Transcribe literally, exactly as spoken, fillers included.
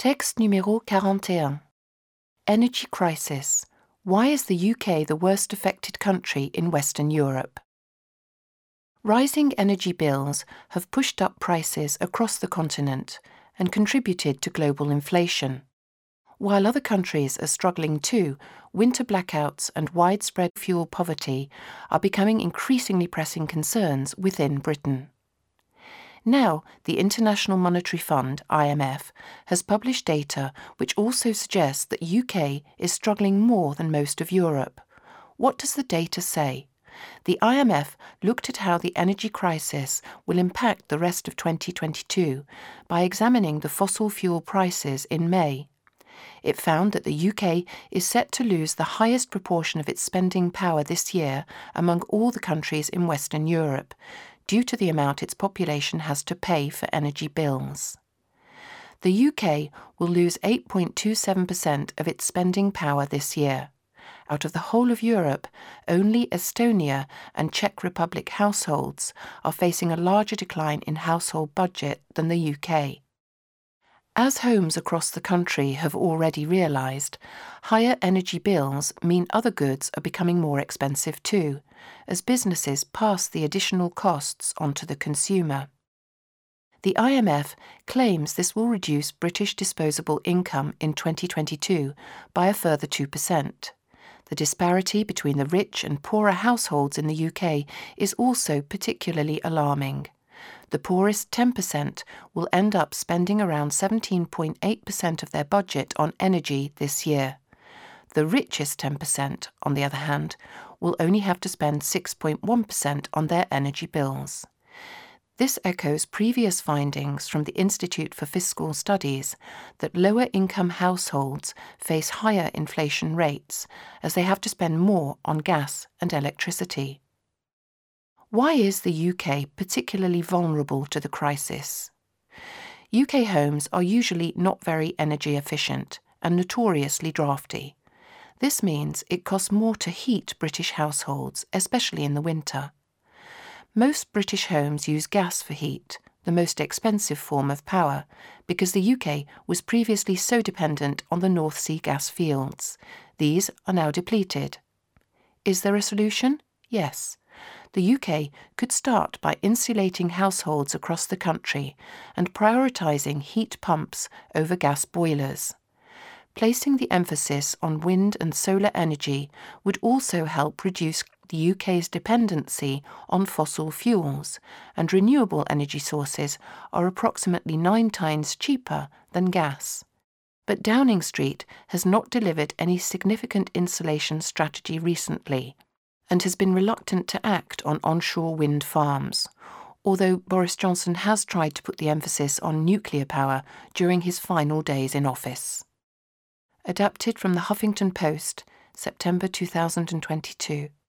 Texte numéro quarante et un. Energy crisis. Why is the U K the worst affected country in Western Europe? Rising energy bills have pushed up prices across the continent and contributed to global inflation. While other countries are struggling too, winter blackouts and widespread fuel poverty are becoming increasingly pressing concerns within Britain. Now, the International Monetary Fund, I M F, has published data which also suggests that U K is struggling more than most of Europe. What does the data say? The I M F looked at how the energy crisis will impact the rest of twenty twenty-two by examining the fossil fuel prices in May. It found that the U K is set to lose the highest proportion of its spending power this year among all the countries in Western Europe, due to the amount its population has to pay for energy bills. The U K will lose eight point two seven percent of its spending power this year. Out of the whole of Europe, only Estonia and Czech Republic households are facing a larger decline in household budget than the U K. As homes across the country have already realised, higher energy bills mean other goods are becoming more expensive too, as businesses pass the additional costs onto the consumer. The I M F claims this will reduce British disposable income in twenty twenty-two by a further two percent. The disparity between the rich and poorer households in the U K is also particularly alarming. The poorest ten percent will end up spending around seventeen point eight percent of their budget on energy this year. The richest ten percent, on the other hand, will only have to spend six point one percent on their energy bills. This echoes previous findings from the Institute for Fiscal Studies that lower-income households face higher inflation rates as they have to spend more on gas and electricity. Why is the U K particularly vulnerable to the crisis? U K homes are usually not very energy efficient and notoriously drafty. This means it costs more to heat British households, especially in the winter. Most British homes use gas for heat, the most expensive form of power, because the U K was previously so dependent on the North Sea gas fields. These are now depleted. Is there a solution? Yes. The U K could start by insulating households across the country and prioritising heat pumps over gas boilers. Placing the emphasis on wind and solar energy would also help reduce the U K's dependency on fossil fuels, and renewable energy sources are approximately nine times cheaper than gas. But Downing Street has not delivered any significant insulation strategy recently, and has been reluctant to act on onshore wind farms, although Boris Johnson has tried to put the emphasis on nuclear power during his final days in office. Adapted from the Huffington Post, September two thousand twenty-two.